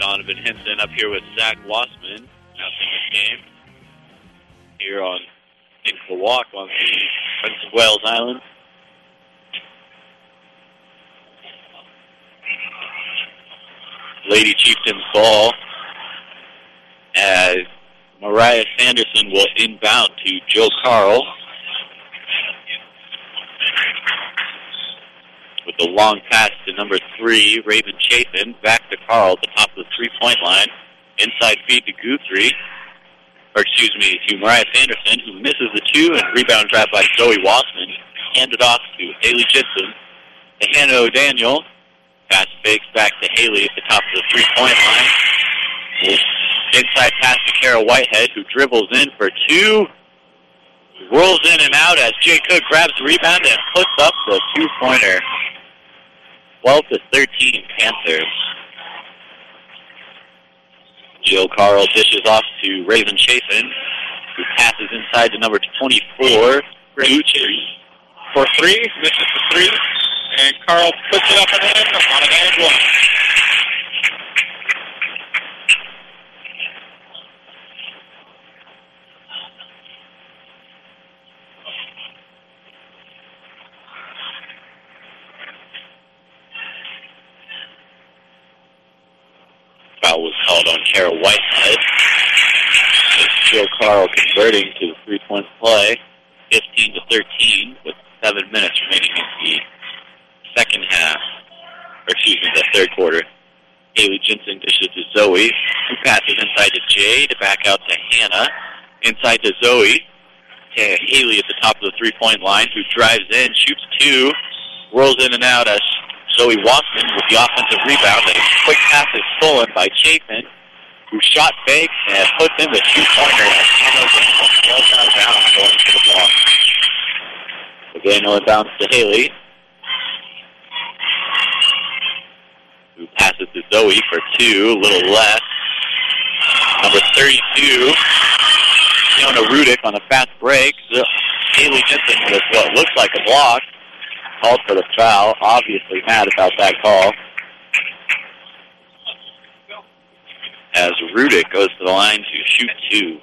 Donovan Hinson up here with Zach Wassman, announcing this game here on Walk on the Prince of Wales Island. Lady Chieftains ball as Mariah Sanderson will inbound to Jill Carl. With the long pass to number 3, Raven Chapin. Back to Carl at the top of the three-point line. Inside feed to Guthrie. To Mariah Sanderson, who misses the 2, and rebound grab by Zoe Wassman. Handed off to Haley Jensen. To Hannah O'Daniel. Pass fakes back to Haley at the top of the three-point line. Inside pass to Kara Whitehead, who dribbles in for 2. Rolls in and out as Jay Cook grabs the rebound and puts up the two-pointer. 12-13 Panthers. Jill Carl dishes off to Raven Chafin, who passes inside to number 24, Gucci. For 3, misses the 3, and Carl puts it up and in on an and one. Foul was called on Kara Whitehead. Jill Carl converting to the three-point play, 15-13, with 7 minutes remaining in the third quarter. Haley Jensen dishes to Zoe, who passes inside to Jay to back out to Hannah. Inside to Zoe, to Haley at the top of the three-point line, who drives in, shoots 2, rolls in and out as Zoe Wassman with the offensive rebound. A quick pass is stolen by Chapin, who shot fake and puts in the two-pointer as Hannah goes out of bounds going to the block. Daniel inbounds to Haley, who passes to Zoe for 2, a little less. Number 32, Fiona Rudick on a fast break. Haley Jensen with what looks like a block. Called for the foul, obviously mad about that call. As Rudick goes to the line to shoot 2.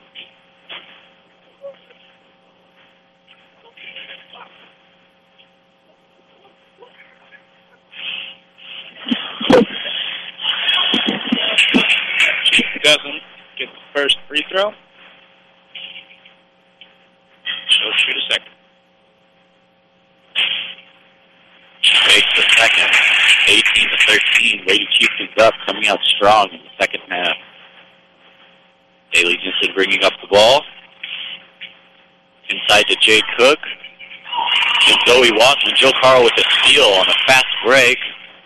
She doesn't get the first free throw. She'll shoot a second. Makes the second. 18-13. Lady Chieftains up, coming out strong in the second half. Haley Jensen bringing up the ball. Inside to Jay Cook. To Zoe Wassman. Jill Carl with a steal on a fast break.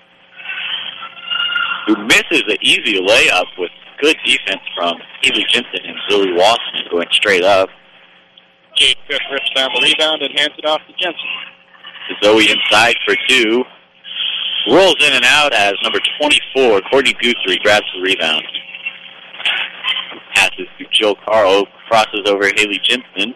Who misses an easy layup with good defense from Haley Jensen and Zoe Wassman going straight up. Jay Cook rips down the rebound and hands it off to Jensen. Zoe inside for 2. Rolls in and out as number 24, Courtney Guthrie, grabs the rebound. Passes to Jill Carl, crosses over Haley Jensen,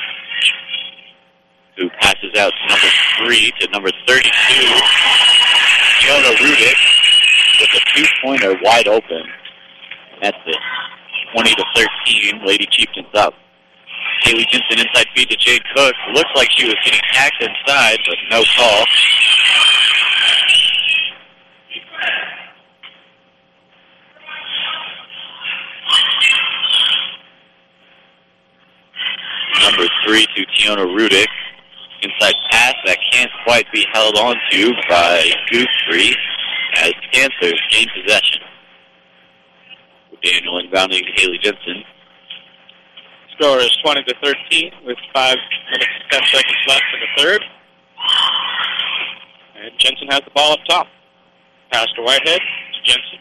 who passes out to number 3 to number 32, Fiona Rudick, with a two-pointer wide open. That's it. 20-13, Lady Chieftains up. Haley Jensen inside feed to Jade Cook. Looks like she was getting hacked inside, but no call. Number 3 to Tiona Rudick. Inside pass that can't quite be held on to by Guthrie as Panthers gain possession. Daniel inbounding to Haley Jensen. Score is 20-13 with 5 minutes and 10 seconds left in the third. And Jensen has the ball up top. Pass to Whitehead to Jensen.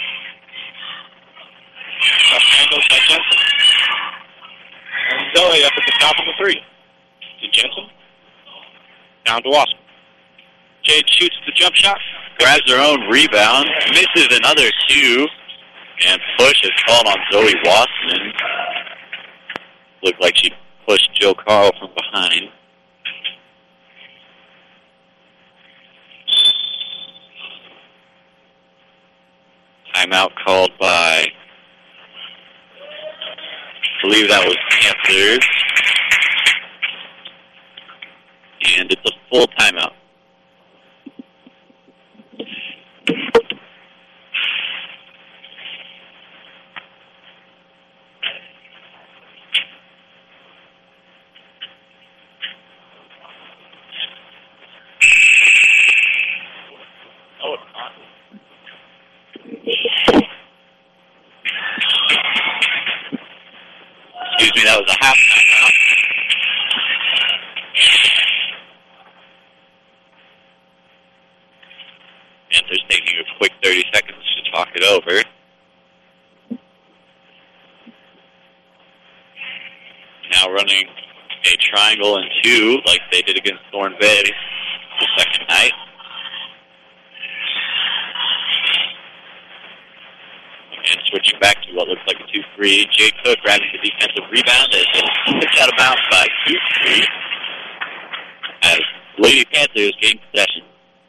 Tough handles by Jensen. And Zoe up at the top of the 3. To Jensen. Down to Wassman. Jade shoots the jump shot. Grabs her own rebound. Misses another 2. And push is called on Zoe Wassman. Looked like she pushed Jill Carl from behind. Timeout called by, I believe that was Panthers. And it's a full timeout. Oh, it's not. Excuse me, that was a half timeout. Panthers taking a quick 30 seconds to talk it over. Now running a triangle and two like they did against Thorn Bay the second night. And switching back to what looks like a 2-3. Jay Cook grabbing the defensive rebound and kicked out of bounds by 2-3 as Lady Panthers gain possession.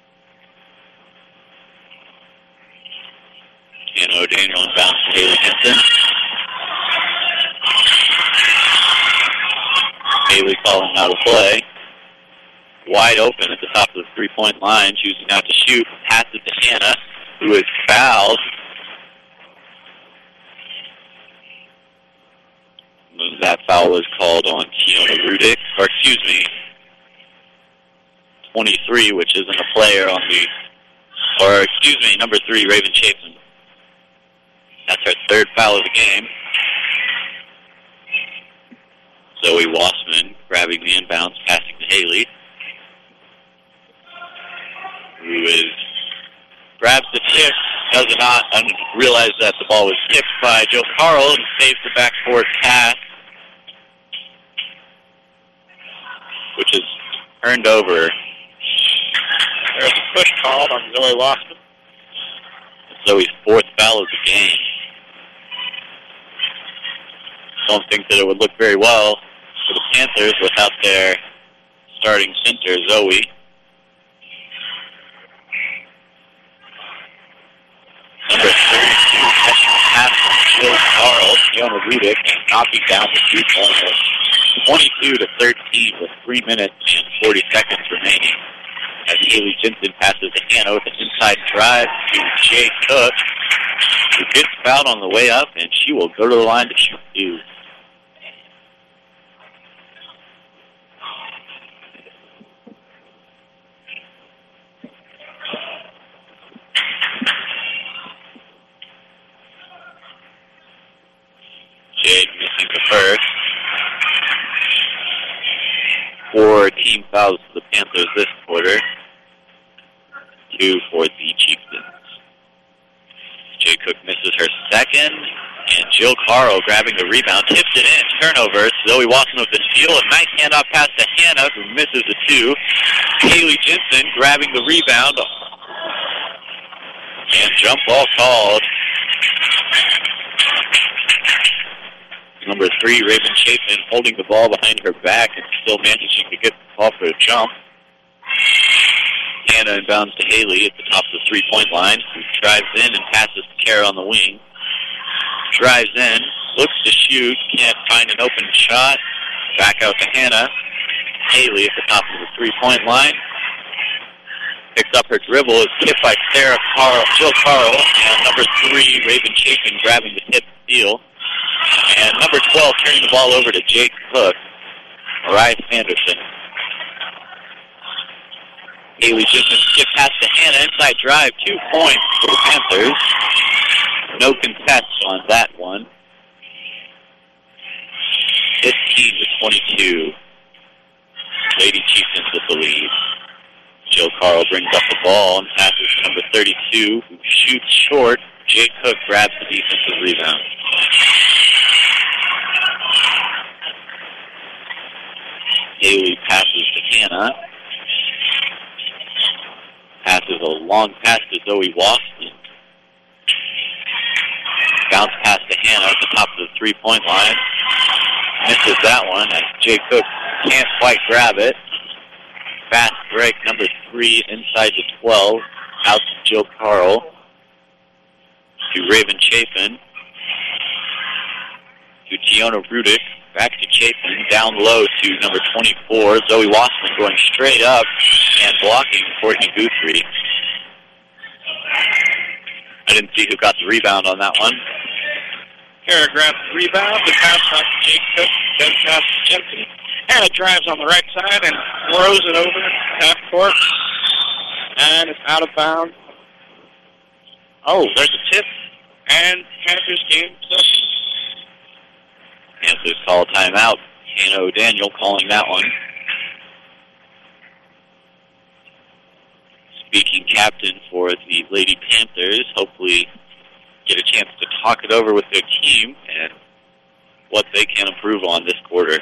And O'Daniel inbounds to Haley Henson. Haley calling out of play. Wide open at the top of the three-point line, choosing not to shoot. Passes to Hannah, who is fouled. That foul was called on Keona Rudick, or excuse me, 23, which isn't a player on the, or excuse me, number 3, Raven Chapin. That's her third foul of the game. Zoe Wassman grabbing the inbounds, passing to Haley, who grabs the tip, does not realize that the ball was tipped by Jill Carl and saves the backcourt pass, which is turned over. There's a push called on Zoe Wassman. Zoe's fourth foul of the game. Don't think that it would look very well for the Panthers without their starting center, Zoe. Number 32, catching the pass from Jill Carl, Keona Rudick, and knocking down the three-pointer. 22-13 with 3 minutes and 40 seconds remaining. As Haley Jensen passes to Hannah with an inside drive to Jay Cook, who gets fouled on the way up, and she will go to the line to shoot two. Jade missing the first. 4 team fouls for the Panthers this quarter. 2 for the Chieftains. Jay Cook misses her second, and Jill Carl grabbing the rebound, tips it in, turnover. Zoe Watson with the steal, a nice handoff pass to Hannah, who misses the 2. Haley Jensen grabbing the rebound, and jump ball called. Number 3, Raven Chapin, holding the ball behind her back and still managing to get the ball for a jump. Hannah inbounds to Haley at the top of the three-point line, who drives in and passes to Kara on the wing. Drives in, looks to shoot, can't find an open shot. Back out to Hannah. Haley at the top of the three-point line. Picks up her dribble, is tipped by Jill Carl, and number 3, Raven Chapin, grabbing the tip steal. And number 12 turning the ball over to Jake Cook. Mariah Sanderson. Haley Jensen skip pass to Hannah, inside drive, 2 points for the Panthers. No contest on that one. 15-22. Lady Chieftains with the lead. Jill Carl brings up the ball and passes to number 32, who shoots short. Jay Cook grabs the defensive rebound. Haley passes to Hannah. Passes a long pass to Zoe Wassman. Bounce pass to Hannah at the top of the three-point line. Misses that one as Jay Cook can't quite grab it. Fast break, number 3 inside the 12. Out to Jill Carl. to Raven Chapin. To Tiona Rudick. Back to Chapin. Down low to number 24, Zoe Wassman, going straight up and blocking Courtney Guthrie. I didn't see who got the rebound on that one. Kara grabs the rebound, the pass back to Jake Cook, then pass to Jensen. Hannah drives on the right side and throws it over half court. And it's out of bounds. Oh, there's a tip. And Panthers game possession. Panthers call timeout. Hannah O'Daniel calling that one. Speaking captain for the Lady Panthers, hopefully get a chance to talk it over with their team and what they can improve on this quarter.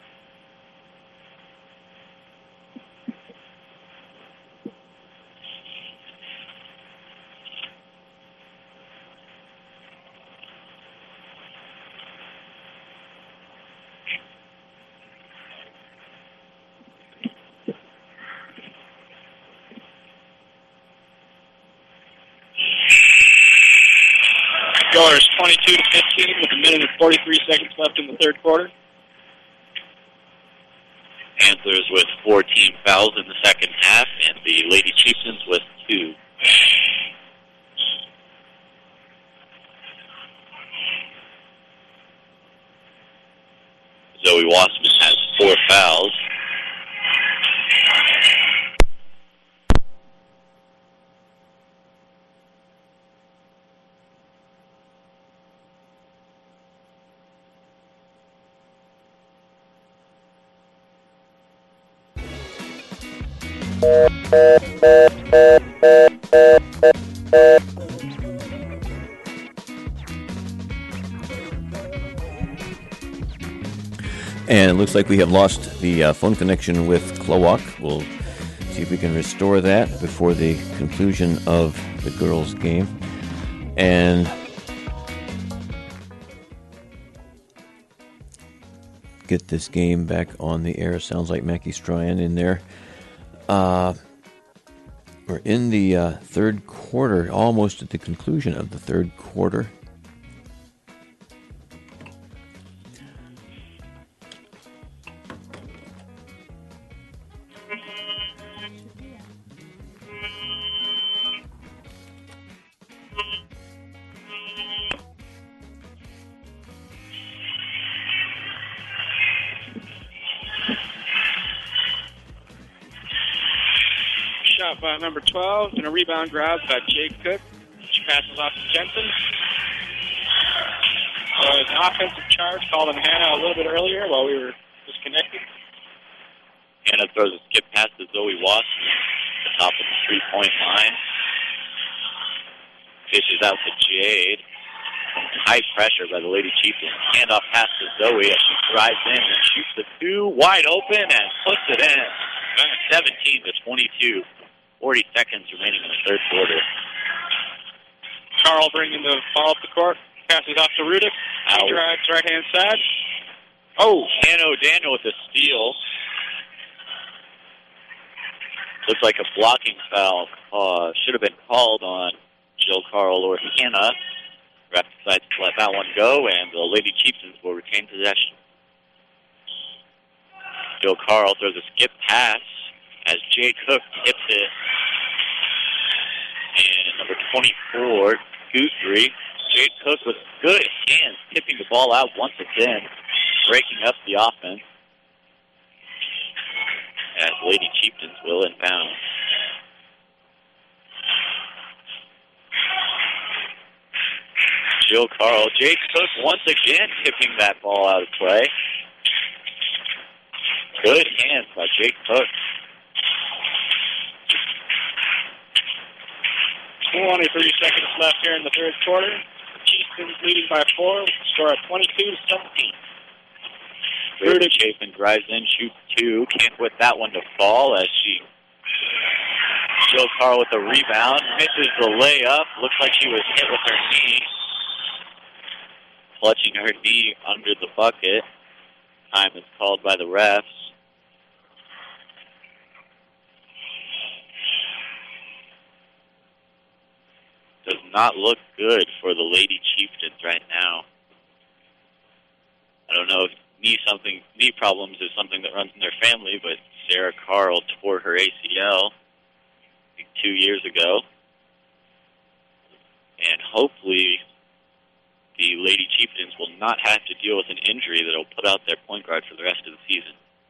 Score is 22-15 with a minute and 43 seconds left in the third quarter. Panthers with 14 fouls in the second half, and the Lady Chieftains with 2. Zoe Wassman has 4 fouls. And it looks like we have lost the phone connection with Kloak. We'll see if we can restore that before the conclusion of the girls' game. And get this game back on the air. Sounds like Mackie Stryan in there. We're in the third quarter, almost at the conclusion of the third quarter. Shot by number 12 and a rebound grab by Jake Cook. She passes off to Jensen. So it's an offensive charge called on Hannah a little bit earlier while we were disconnected. Hannah throws a skip pass to Zoe Wassman at the top of the three-point line. Fishes out to Jade. High pressure by the Lady Chieftains. Handoff pass to Zoe as she drives in and shoots the 2 wide open and puts it in. 17-22. 40 seconds remaining in the third quarter. Carl bringing the ball up the court. Passes off to Rudick. He drives right-hand side. Oh, Hannah O'Daniel with a steal. Looks like a blocking foul should have been called on Jill Carl or Hannah. Ref decides to let that one go, and the Lady Chieftains will retain possession. Jill Carl throws a skip pass as Jay Cook tips it. And number 24, Guthrie. Jade Cook with good hands, tipping the ball out once again, breaking up the offense. As Lady Chieftains will inbound. Jill Carl. Jade Cook once again tipping that ball out of play. Good hands by Jake Cook. 23 seconds left here in the third quarter. Chieftains leading by 4 with the score of 22-17. Rudick Chapin drives in, shoots 2. Can't whip that one to fall as she... Jill Carl with the rebound. Misses the layup. Looks like she was hit with her knee. Clutching her knee under the bucket. Time is called by the refs. Does not look good for the Lady Chieftains right now. I don't know if knee problems is something that runs in their family, but Sarah Carl tore her ACL 2 years ago. And hopefully the Lady Chieftains will not have to deal with an injury that will put out their point guard for the rest of the season.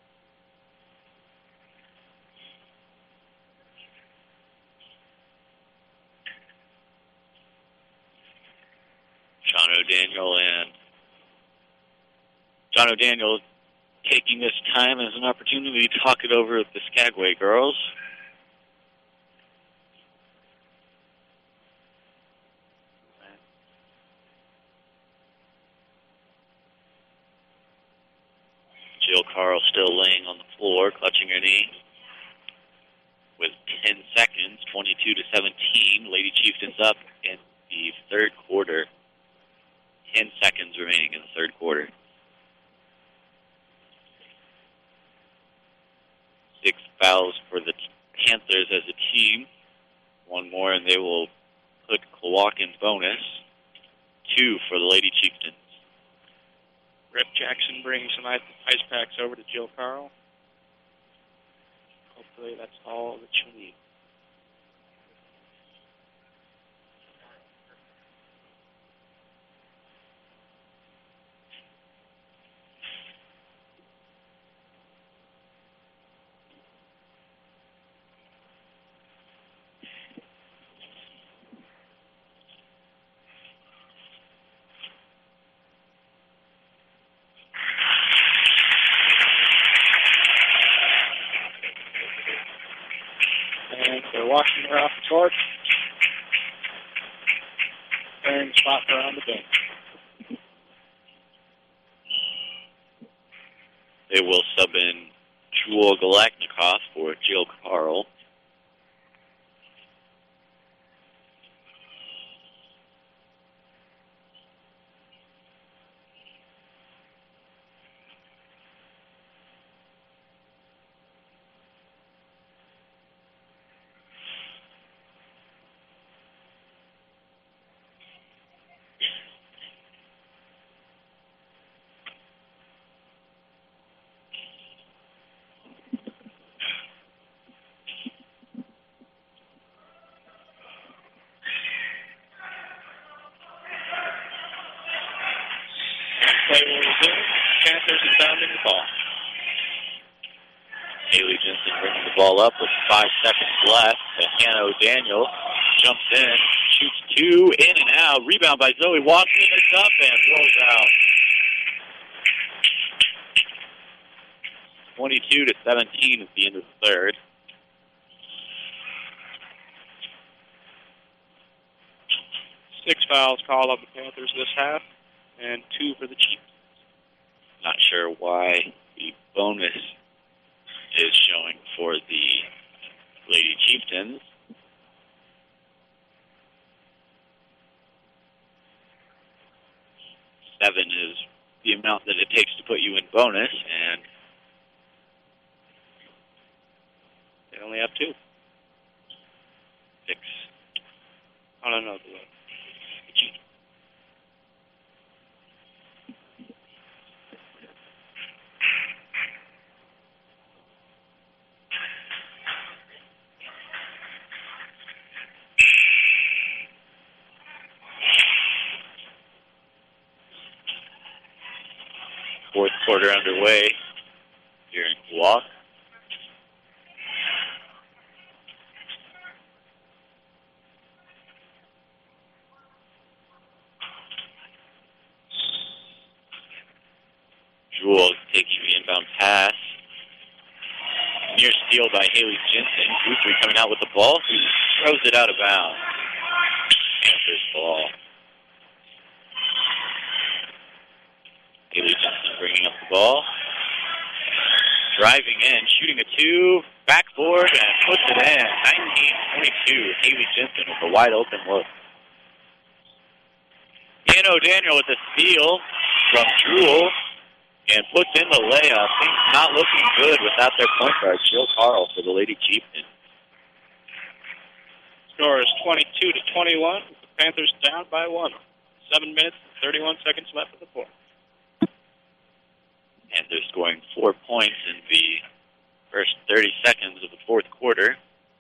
John O'Daniel taking this time as an opportunity to talk it over with the Skagway girls. Jill Carl still laying on the floor, clutching her knee. With 10 seconds, 22-17, Lady Chieftains up in the third quarter. 10 seconds remaining in the third quarter. 6 fouls for the Panthers as a team. One more and they will put Klawock in bonus. 2 for the Lady Chieftains. Rip Jackson brings some ice packs over to Jill Carl. Hopefully that's all that she'll need. They're walking her off the court. And spot her on the bench. They will sub in Jewel Galaknikov for Jill Carl. Play will resume. Panthers inbounding the ball. Haley Jensen bringing the ball up with 5 seconds left. And Hannah O'Daniel jumps in, shoots 2, in and out. Rebound by Zoe Watson. It's up and throws out. 22-17 at the end of the third. Six fouls called on the Panthers this half, and 2 for the Chiefs. Not sure why the bonus is showing for the Lady Chieftains. Seven is the amount that it takes to put you in bonus, and they only have 2. 6. I don't know. Fourth quarter underway here in Klawock. Jewel taking the inbound pass. Near steal by Haley Jensen. Guthrie coming out with the ball. Who throws it out of bounds. Panthers ball. Haley Jensen bringing up the ball. Driving in, shooting a 2, backboard, and puts it in. 19-22. Haley Jensen with a wide open look. Hannah O'Daniel with a steal from Jewel and puts in the layup. Things not looking good without their point guard, Jill Carl, for the Lady Chieftains. Score is 22-21. Panthers down by 1. 7 minutes, 31 seconds left of the fourth. And they're scoring 4 points in the first 30 seconds of the fourth quarter.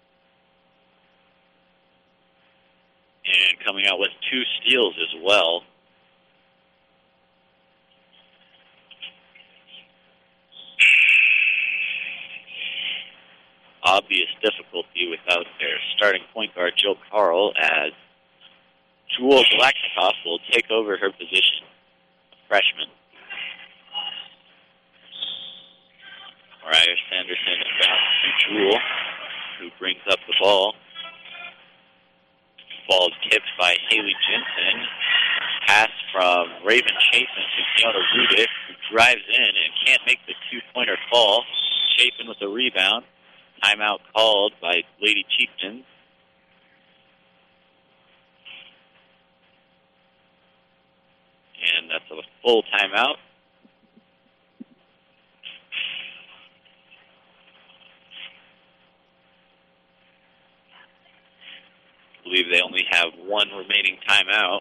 And coming out with 2 steals as well. Obvious difficulty without their starting point guard, Jill Carl, as Jewel Blackstoff will take over her position, a freshman. Mariah Sanderson inbounds to Jewel, who brings up the ball. Ball tipped by Haley Jensen. Pass from Raven Chapin to Fiona Rudick, who drives in and can't make the two-pointer fall. Chapin with a rebound. Timeout called by Lady Chieftains. And that's a full timeout. I believe they only have one remaining timeout.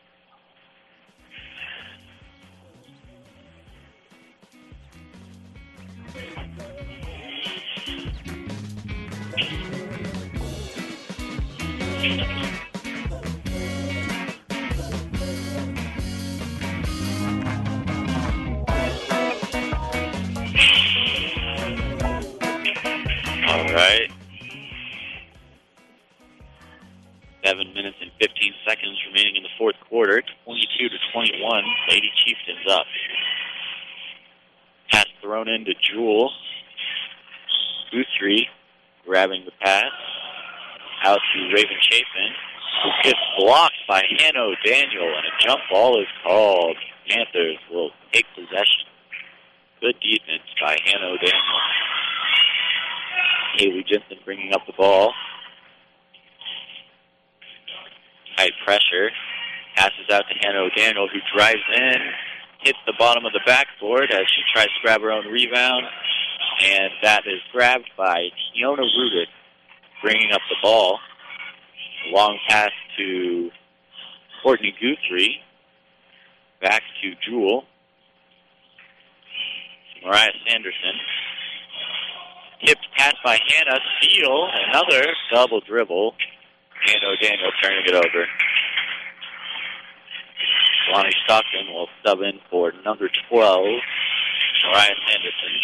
All right. 7 minutes and 15 seconds remaining in the fourth quarter. 22-21. Lady Chieftains up. Pass thrown into Jewel. Guthrie grabbing the pass. Out to Raven Chapin, who gets blocked by Hannah O'Daniel, and a jump ball is called. Panthers will take possession. Good defense by Hannah O'Daniel. Haley Jensen bringing up the ball. Tight pressure. Passes out to Hannah O'Daniel, who drives in, hits the bottom of the backboard as she tries to grab her own rebound. And that is grabbed by Fiona Rudick, bringing up the ball. Long pass to Courtney Guthrie. Back to Jewel. Mariah Sanderson. Tipped pass by Hannah. Steal. Another double dribble. Hannah O'Daniel turning it over. Lonnie Stockton will sub in for number 12, Mariah Sanderson.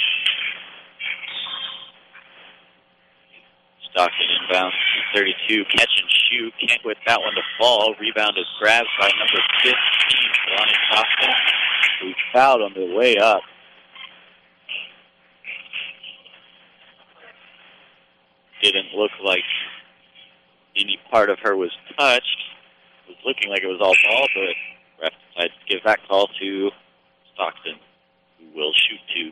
Stockton inbounds to 32. Catch and shoot. Can't get that one to fall. Rebound is grabbed by number 15, Lonnie Stockton, who fouled on the way up. Didn't look like any part of her was touched. It was looking like it was all ball, but ref decided to give that call to Stockton, who will shoot 2.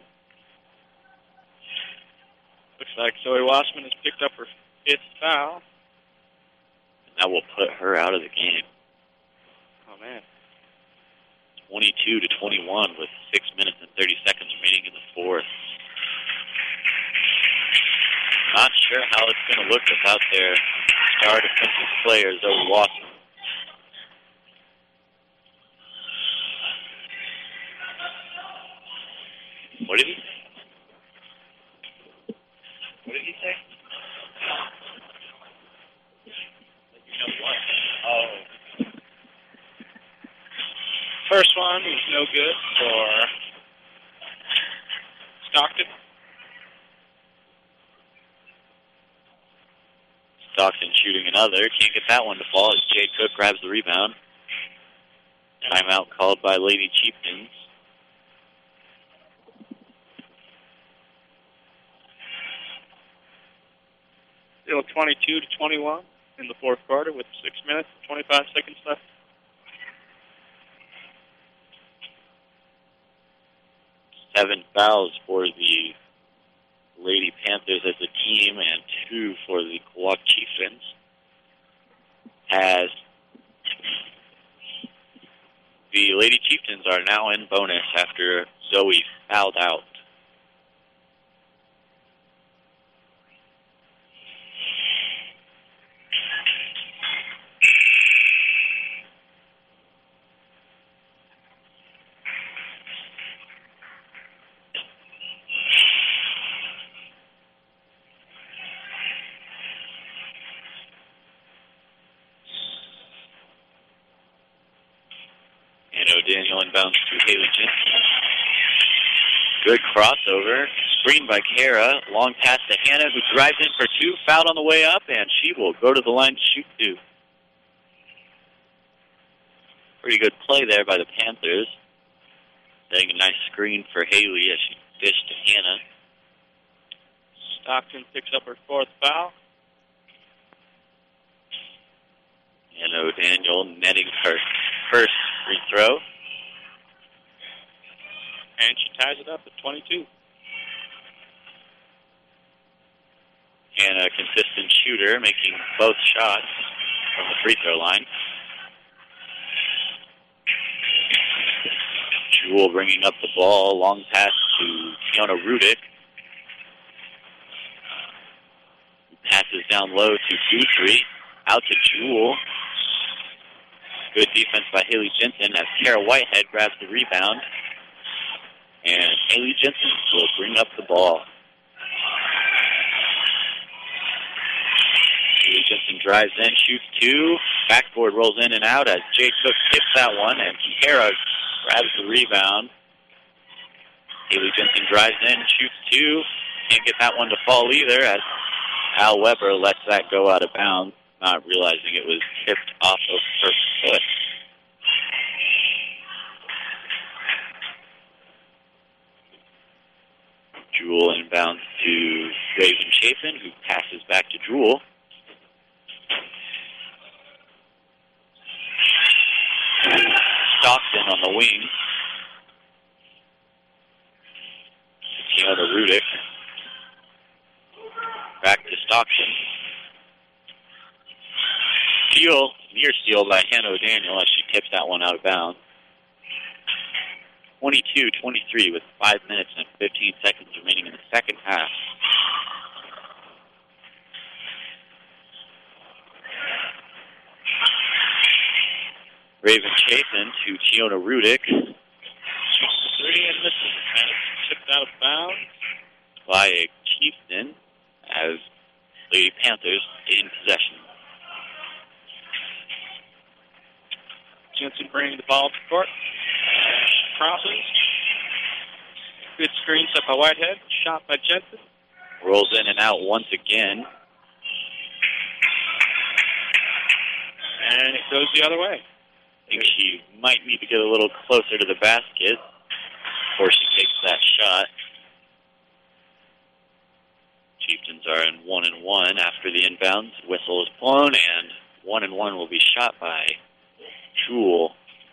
Looks like Zoe Wassman has picked up her 5th foul. And that will put her out of the game. Oh, man. 22-21 with 6 minutes and 30 seconds remaining in the fourth. Not sure how it's going to look without their star defensive player, Zoe Wassman. What did he say? What did he say? You know what? Oh. First one was no good for Stockton. Stockton shooting another. Can't get that one to fall as Jade Cook grabs the rebound. Timeout called by Lady Chieftains. Still 22-21 in the fourth quarter with 6 minutes and 25 seconds left. Seven fouls for the Lady Panthers as a team and 2 for the Quogue Chieftains. As the Lady Chieftains are now in bonus after Zoe fouled out. Daniel inbounds to Haley Jensen. Good crossover. Screen by Kara. Long pass to Hannah, who drives in for two. Fouled on the way up, and she will go to the line to shoot two. Pretty good play there by the Panthers. Setting a nice screen for Haley as she dished to Hannah. Stockton picks up her fourth foul. Hannah O'Daniel netting her first free throw. And she ties it up at 22. Hannah, a consistent shooter, making both shots from the free throw line. Jewell bringing up the ball. Long pass to Tiona Rudick. Passes down low to Guthrie. Out to Jewell. Good defense by Haley Jensen as Kara Whitehead grabs the rebound. And Haley Jensen will bring up the ball. Haley Jensen drives in, shoots two. Backboard rolls in and out as Jay Cook tips that one, and Kara grabs the rebound. Haley Jensen drives in, shoots two. Can't get that one to fall either as Al Weber lets that go out of bounds, not realizing it was tipped off of her foot. Jewell inbounds to Raven Chapin, who passes back to Jewell. Stockton on the wing. Tiona Rudick. Back to Stockton. Near steal by Hannah O'Daniel as she tips that one out of bounds. 22-23 with 5 minutes and 15 seconds remaining in the second half. Raven Chapin to Tiona Rudick. Shoots the three and misses. And it's tipped out of bounds By Chieftain as Lady Panthers in possession. Jensen bringing the ball to court. Crosses. Good screen set by Whitehead. Shot by Jensen. Rolls in and out once again. And it goes the other way. I think she might need to get a little closer to the basket before she takes that shot. Chieftains are in 1-1 after the inbounds. Whistle is blown, and 1-1 will be shot by Jewell.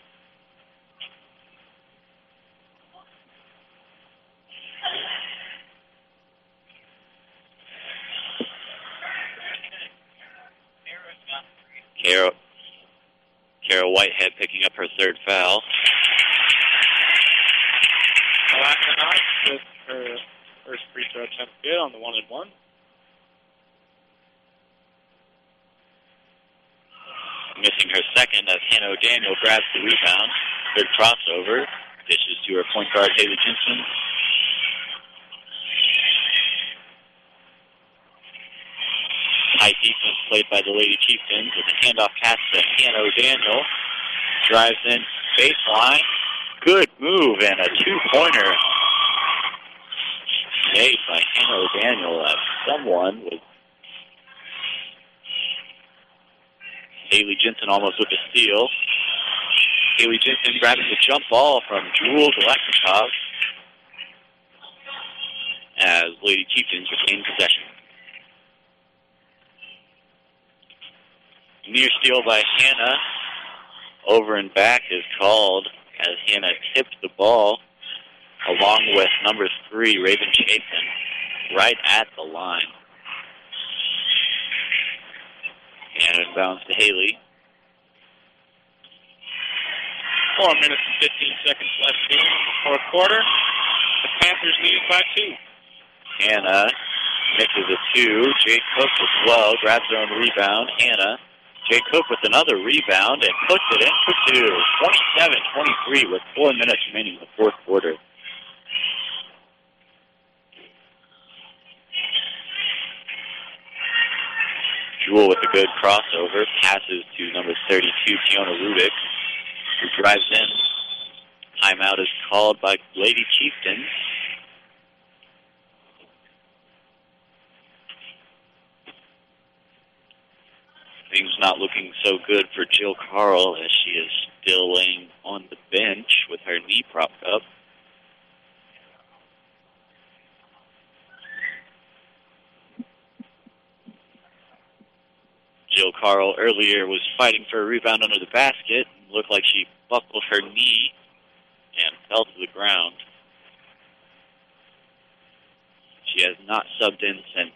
Kara Whitehead picking up her third foul. Malakanov with her first free throw attempt good on the 1-1. Missing her second as Hannah O'Daniel grabs the rebound. Good crossover. Dishes to her point guard, Haley Jensen. High defense played by the Lady Chieftains with a handoff pass to Hannah O'Daniel. Drives in baseline. Good move and a two-pointer. Made by Hannah O'Daniel as someone with Haley Jensen almost with a steal. Haley Jensen grabbing the jump ball from Jewell Galaknikov as Lady Chieftains retain possession. Near steal by Hannah. Over and back is called as Hannah tipped the ball along with number 3, Raven Chapin, right at the line. And inbounds to Haley. 4 minutes and 15 seconds left here in the fourth quarter. The Panthers lead by 2. Hannah misses a 2. Jay Cook as well grabs her own rebound. Hannah. Jay Cook with another rebound and puts it in for 2. 27-23 with 4 minutes remaining in the fourth quarter. Jewell with a good crossover. Passes to number 32, Tiona Rudick, who drives in. Timeout is called by Lady Chieftains. Things not looking so good for Jill Carl as she is still laying on the bench with her knee propped up. Jill Carl earlier was fighting for a rebound under the basket. Looked like she buckled her knee and fell to the ground. She has not subbed in since.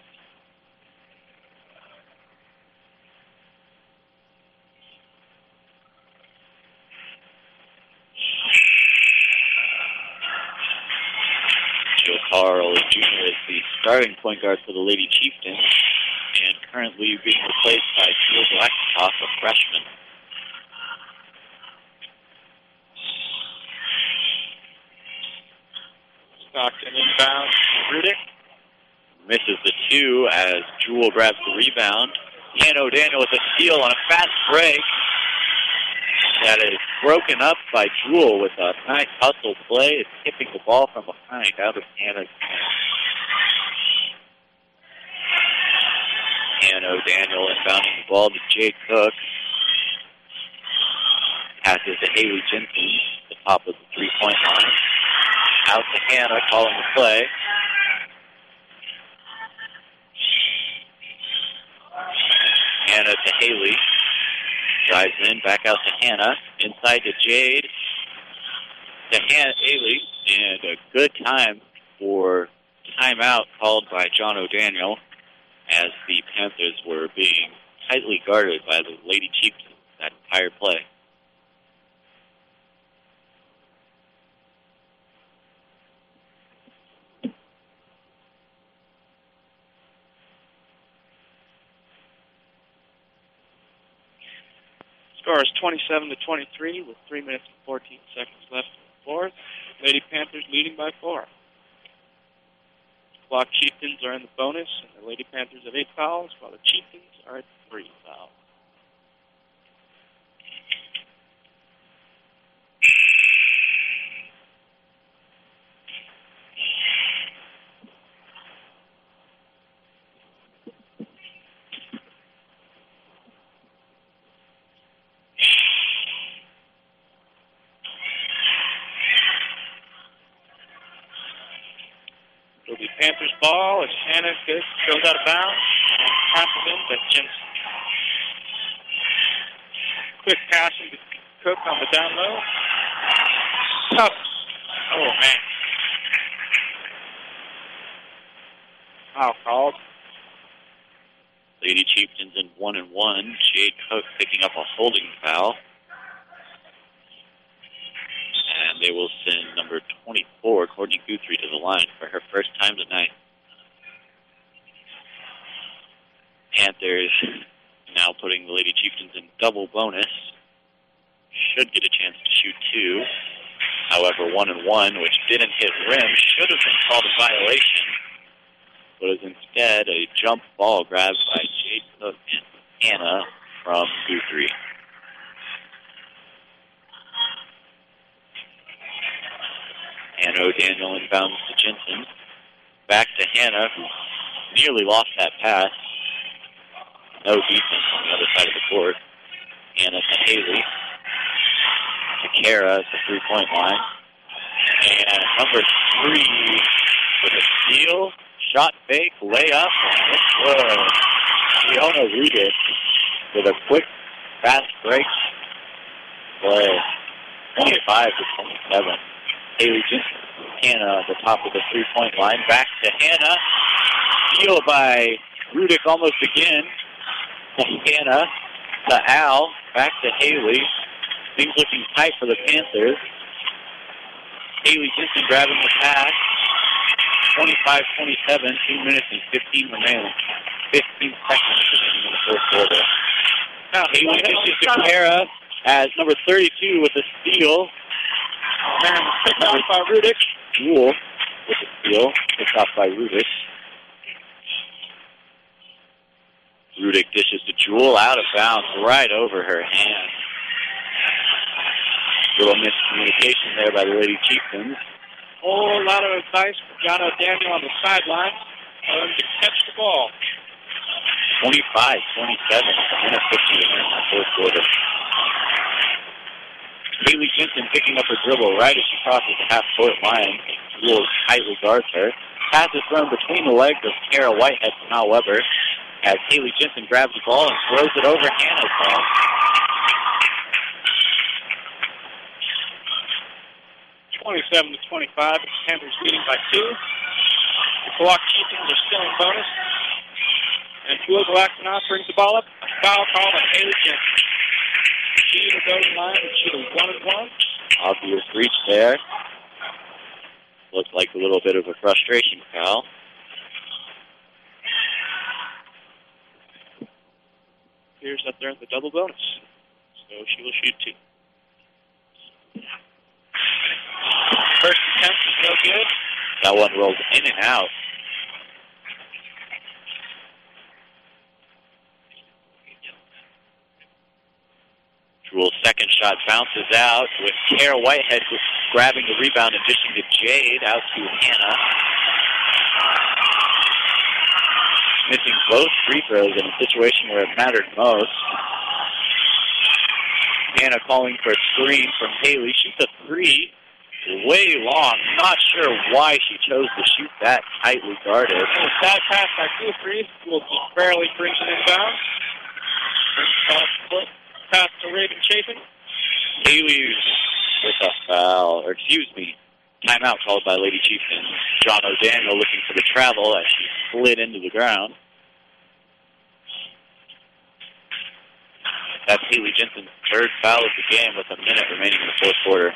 Jill Carl, a junior, is the starting point guard for the Lady Chieftains, and currently being replaced by Jill Blacktop, a freshman. Stockton inbound. Rudick misses the two as Jewel grabs the rebound. Hannah O'Daniel with a steal on a fast break. That is broken up by Jewel with a nice hustle play. It's tipping the ball from behind out of Hannah's hands. Hannah O'Daniel inbounding the ball to Jade Cook. Passes to Haley Jensen, the top of the three-point line. Out to Hannah, calling the play. Hannah to Haley. Drives in, back out to Hannah. Inside to Jade. To Haley. And a good time for timeout called by John O'Daniel as the Panthers were being tightly guarded by the Lady Chieftains that entire play. Score is 27-23 with 3 minutes and 14 seconds left in the fourth. Lady Panthers leading by 4. Clock Chieftains are in the bonus, and the Lady Panthers have 8 fouls, while the Chieftains are at 3 fouls. Panthers ball as Hannah goes out of bounds and passes in to Jensen. Quick passing to Cook on the down low. Tough. Oh, man. Foul called. Lady Chieftains in 1-1. Jade Cook picking up a holding foul. And they will send number 24, Courtney Guthrie, to the line for her first time tonight. Panthers now putting the Lady Chieftains in double bonus. Should get a chance to shoot 2. However, 1-1, which didn't hit rim, should have been called a violation, but is instead a jump ball grabbed by Jade Cook and Hannah from Guthrie. Hannah O'Daniel inbounds to Jensen. Back to Hannah, who nearly lost that pass. No defense on the other side of the court. Hannah to Haley. To Kara at the three-point line. And number 3 with a steal, shot fake, layup. And it was Fiona Rudick with a quick, fast break play. 25-27. Haley Jensen, Hannah at the top of the three-point line. Back to Hannah. Steal by Rudick almost again. To Hannah. To Al. Back to Haley. Things looking tight for the Panthers. Haley Jensen grabbing the pass. 25-27, 2 minutes and 15 remaining. 15 seconds remaining in the first quarter. Now Haley dishes to Kara as number 32 with a steal. And picked off by Rudick. Jewel with a steal. Picked off by Rudick. Rudick dishes to Jewel out of bounds right over her hand. Little miscommunication there by the Lady Chieftains. Whole lot of advice from John O'Daniel on the sideline to catch the ball. 25-27, minute 50 in the fourth quarter. Haley Jensen picking up her dribble right as she crosses the half-court line. Jewel tightly guards her. Pass is thrown between the legs of Kara Whitehead to Mal Weber as Haley Jensen grabs the ball and throws it over Hannah's head. 27-25. Panthers leading by 2. The Clock Chieftains are still in bonus. And Jewel Galaxinoff brings the ball up. A foul call on Haley Jensen. She will go to the line and shoot a 1-and-1. Obvious reach there. Looks like a little bit of a frustration foul. Here's up there in the double bonus. So she will shoot 2. First attempt is no good. That one rolls in and out. Jewel's second shot bounces out with Kara Whitehead grabbing the rebound and dishing to Jade out to Hannah. Missing both free throws in a situation where it mattered most. Hannah calling for a screen from Haley. Shoots a 3. Way long. Not sure why she chose to shoot that tightly guarded. A bad pass by Guthrie. Will just barely brings it inbound. Pass to Raven Chapin. Haley with a foul, or excuse me, timeout called by Lady Chieftain. John O'Daniel looking for the travel as she slid into the ground. That's Haley Jensen's third foul of the game with a minute remaining in the fourth quarter.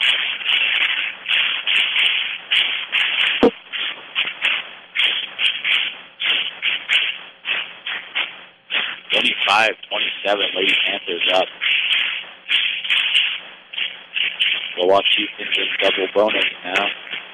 (25-27), Lady Panthers up. Milwaukee Chieftains in double bonus now.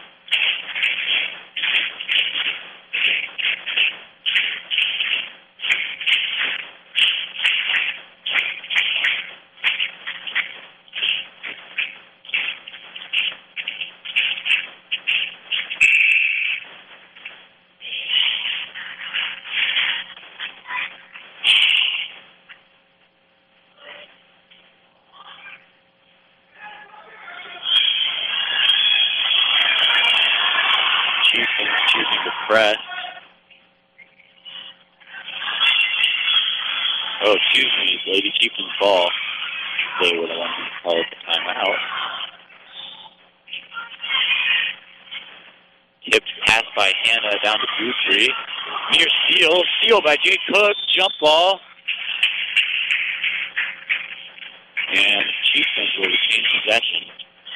Press. Oh, excuse me, Lady Chieftain's ball. They were the ones who called the timeout. Tipped pass by Hannah down to Guthrie. Near steal. Steal by Jay Cook. Jump ball. And Chieftains will retain possession.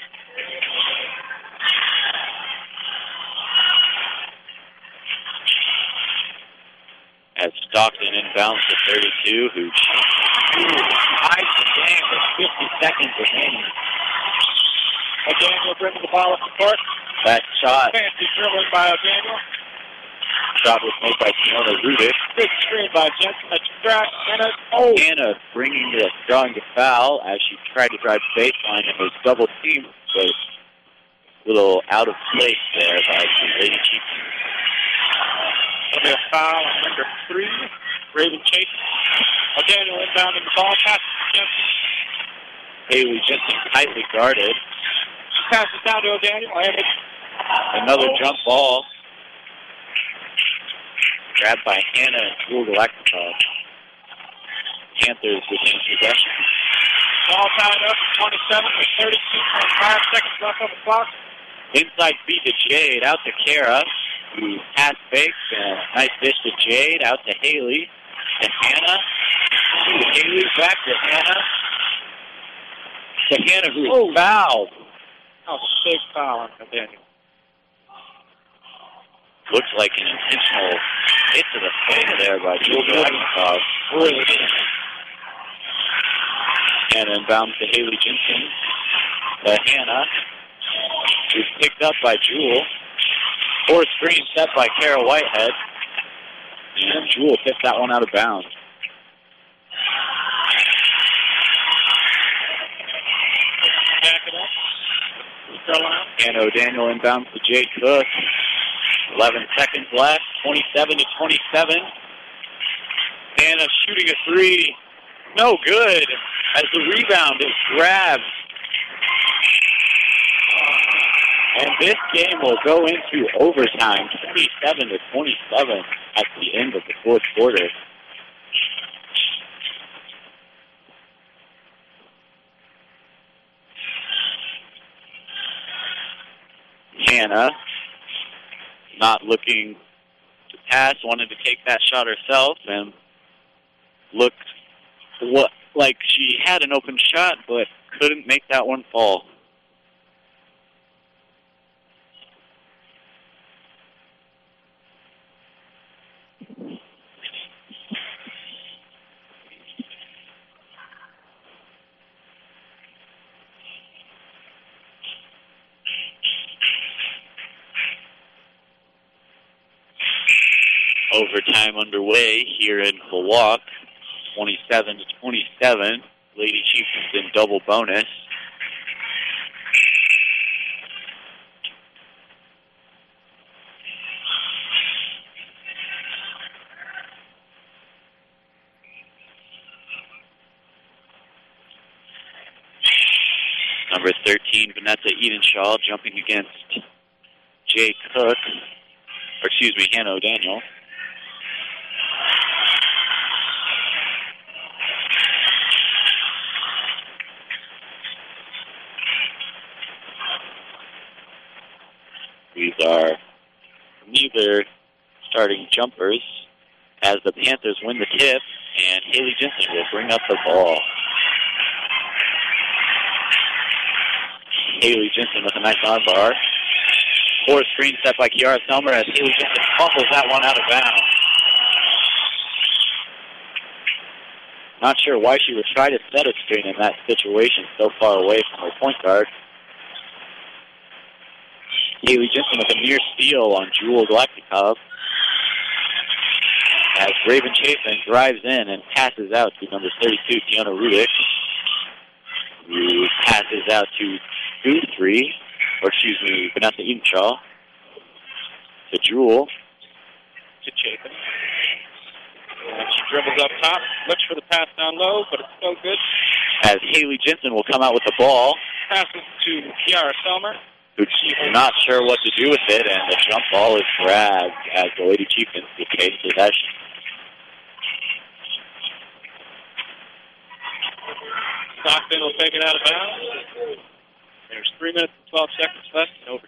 As Stockton inbounds to 32, who ties the game with 50 seconds remaining. O'Daniel brings the ball up the court. That shot. Fancy dribbling by O'Daniel. Shot was made by Fiona Rudick. Good screen by Jensen. That's cracked. Hannah drawing the foul as she tried to drive the baseline and was double teamed, but a little out of place there by the Lady Chieftains. That'll be a foul on number 3, Raven Chapin. O'Daniel inbounding the ball, pass to Jensen. Haley Jensen tightly guarded. Passes down to O'Daniel. Another jump ball. Grabbed by Hannah and Jewel Galactikov. Panthers within possession. Ball tied up, 27 with 32.5 seconds left on the clock. Inside feed to Jade, out to Kara, who pass fakes, and nice dish to Jade, out to Haley, to Hannah, to Haley, back to Hannah, who is fouled. That was a big foul on O'Daniel. Looks like an intentional hit to the face there by Jewel Galactikov. Really did. And inbounds to Haley Jensen, to Hannah, who's picked up by Jewel. Fourth screen set by Kara Whitehead. And Jewel picked that one out of bounds. Back it up. Carolina. And O'Daniel inbounds to Jade Cook. 11 seconds left, 27-27. Hannah shooting a three. No good, as the rebound is grabbed. And this game will go into overtime, 27-27 at the end of the fourth quarter. Hannah not looking to pass, wanted to take that shot herself, and looked like she had an open shot, but couldn't make that one fall. Overtime underway here in Milwaukee, 27-27. Lady Chieftains in double bonus. Number 13, Vanessa Edenshaw, jumping against Jay Cook, Hannah O'Daniel. These are neither starting jumpers as the Panthers win the tip, and Haley Jensen will bring up the ball. Haley Jensen with a nice arm bar. Poor screen set by Kiara Selmer as Haley Jensen fumbles that one out of bounds. Not sure why she would try to set a screen in that situation so far away from her point guard. Haley Jensen with a near steal on Jewel Galactikov as Raven Chapin drives in and passes out to number 32, Tiana Rudick, who passes out to Vanessa Edenshaw, to Jewel, to Chapin. And she dribbles up top, looks for the pass down low, but it's no good. As Haley Jensen will come out with the ball. Passes to Kiara Selmer, who's not sure what to do with it, and the jump ball is grabbed as the Lady Chieftains take possession. Stockton will take it out of bounds. There's 3 minutes and 12 seconds left in overtime.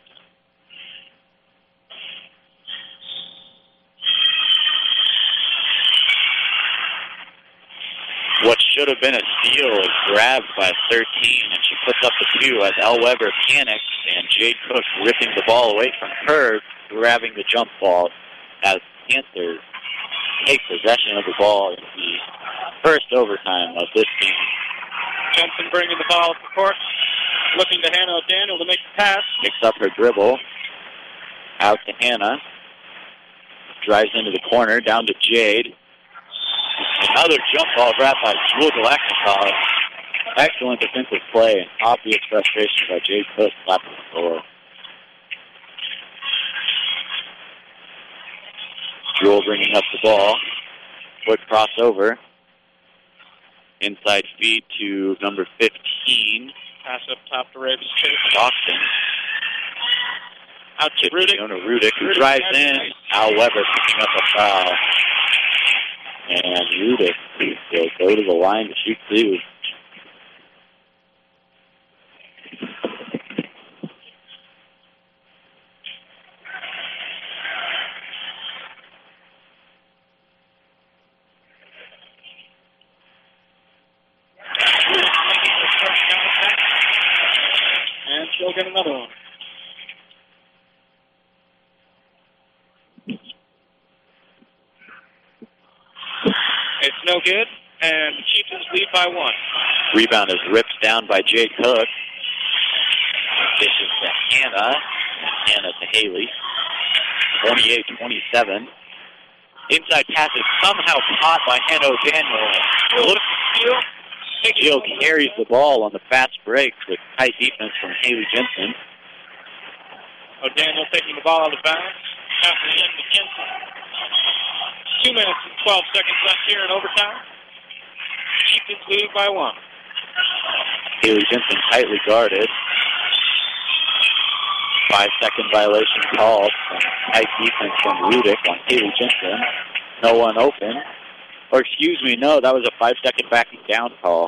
What should have been a steal is grabbed by 13, and she puts up the 2 as Elle Weber panics, and Jade Cook ripping the ball away from her, grabbing the jump ball as Panthers take possession of the ball in the first overtime of this game. Jensen bringing the ball up the court, looking to Hannah O'Daniel to make the pass. Picks up her dribble, out to Hannah, drives into the corner, down to Jade. Another jump ball grabbed by Jewel Galactikov. Excellent defensive play and obvious frustration by Jade Cook slapping the floor. Jewel bringing up the ball. Quick crossover. Inside feed to number 15. Pass up top to Raven Chapin. Stockton. Out to Rudick. Rudick, who drives in. Al Weber picking up a foul. And Rudick will go to the line to shoot 2. And she'll get another one. It's no good, and the Chieftains lead by 1. Rebound is ripped down by Jade Cook. This is to Hannah. Hannah to Haley. 28-27. Inside pass is somehow caught by Hannah O'Daniel. Jill carries the ball on the fast break with tight defense from Haley Jensen. O'Daniel taking the ball out of bounds. Passing it in to Jensen. 2 minutes and 12 seconds left here in overtime. Chieftains leading by 1. Haley Jensen tightly guarded. 5-second violation called. Tight defense from Rudick on Haley Jensen. No one open. Or excuse me, no, that was a 5-second backing down call.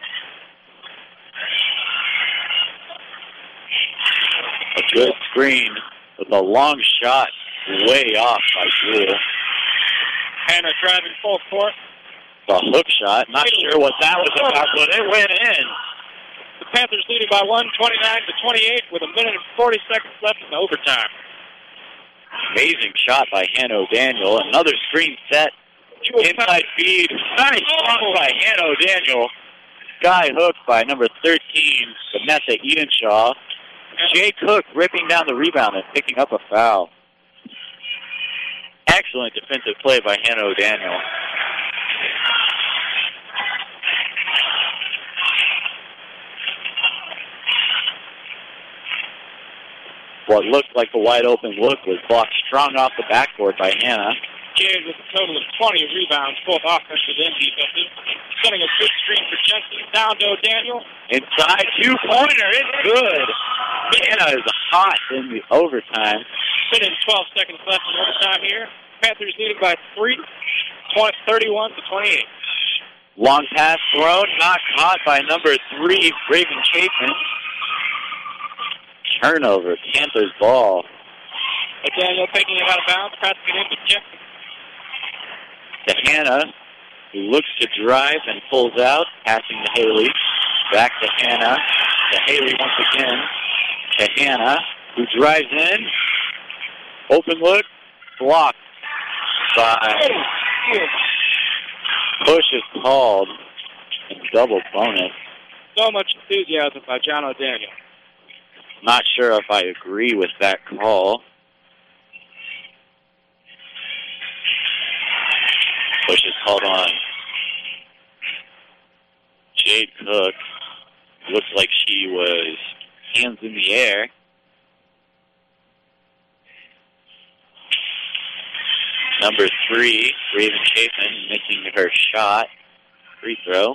A good screen with a long shot way off by Jewell. Hannah driving full court. The hook shot. Not sure what that was about, but it went in. The Panthers leading by 1, 29-28, with a minute and 40 seconds left in overtime. Amazing shot by Hannah O'Daniel. Another screen set. Inside feed. Nice block by Hannah O'Daniel. Sky hook by number 13, Vanessa Edenshaw. Jay Cook ripping down the rebound and picking up a foul. Excellent defensive play by Hannah O'Daniel. What looked like a wide open look was blocked strong off the backboard by Hannah. Jade with a total of 20 rebounds, both offensive and defensive. Setting a good screen for Jensen. Down to O'Daniel. Inside two-pointer. It's good. Hannah is hot in the overtime. Minute and 12 seconds left in overtime here. Panthers leading by 3, 31-28. Long pass thrown, not caught by number 3, Raven Chapin. Turnover, Panthers ball. O'Daniel taking it out of bounds, passing it into Jensen. To Hannah, who looks to drive and pulls out, passing to Haley. Back to Hannah. To Haley once again. To Hannah, who drives in. Open look, blocked by... Push is called. And double bonus. So much enthusiasm by John O'Daniel. Not sure if I agree with that call. Push is called on Jade Cook. Looks like she was hands in the air. Number 3, Raven Chapin, missing her shot. Free throw.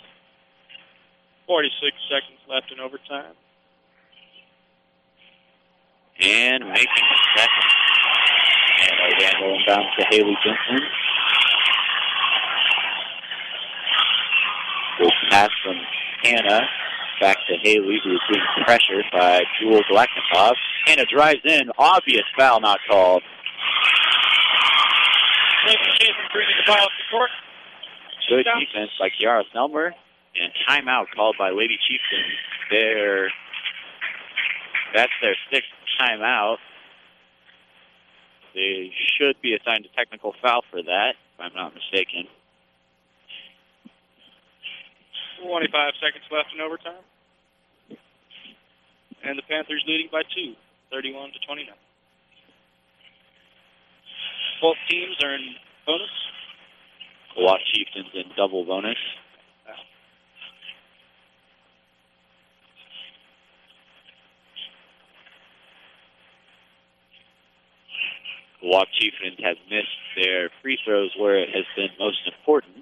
46 seconds left in overtime. And making a second. And O'Daniel inbounds to Haley Jensen. Good pass from Hannah back to Haley, who is being pressured by Jewell Galaknikov. Hannah drives in. Obvious foul not called. Chapin bringing the ball up the court. Good defense by Kiara Selmer. And timeout called by Lady Chieftains. That's their 6th timeout. They should be assigned a technical foul for that, if I'm not mistaken. 25 seconds left in overtime. And the Panthers leading by 2, 31-29. Both teams are in bonus. Milwaukee Chieftains in double bonus. Milwaukee Chieftains have missed their free throws where it has been most important.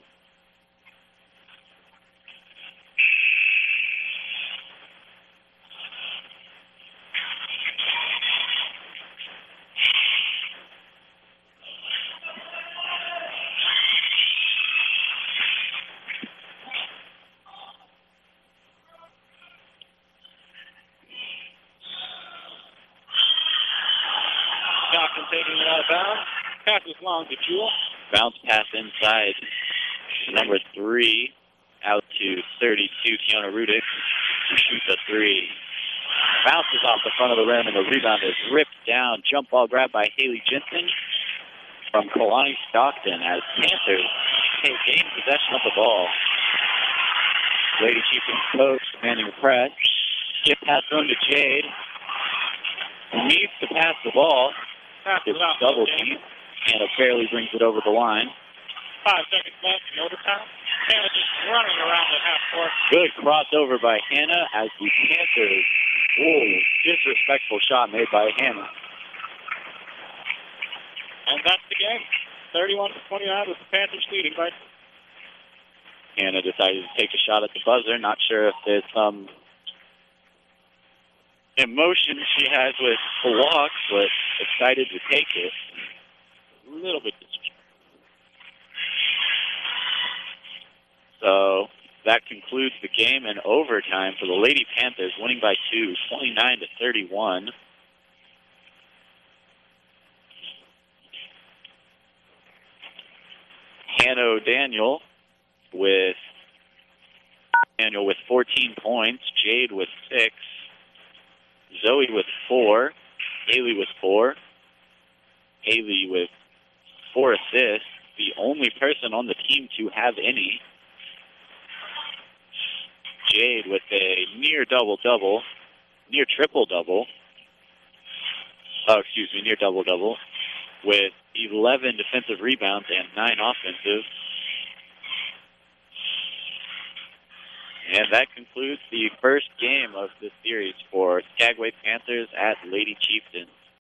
Taking it out of bounds. Pass is long to Jewell. Bounce pass inside. Number 3 out to 32, Kiana Rudick. Shoots a 3. Bounces off the front of the rim, and the rebound is ripped down. Jump ball grabbed by Haley Jensen from Kalani Stockton as Panthers gain possession of the ball. Lady Chieftains coach commanding the press. Get pass thrown to Jade. Needs to pass the ball. It's double team. Hannah barely brings it over the line. 5 seconds left in overtime. Hannah just running around the half court. Good crossover by Hannah as the Panthers. Disrespectful shot made by Hannah. And that's the game. 31-29 with the Panthers leading by. Hannah decided to take a shot at the buzzer. Not sure if there's some emotion she has with the walk, but excited to take it. A little bit disrespectful. So that concludes the game in overtime for the Lady Panthers, winning by 2, 29-31. Hannah O'Daniel with 14 points, Jade with 6, Zoe with 4, Haley with 4, Haley with 4 assists, the only person on the team to have any. Jade with a near double-double, near triple-double. Near double-double, with 11 defensive rebounds and 9 offensive. And that concludes the first game of this series for Skagway Panthers at Lady Chieftains.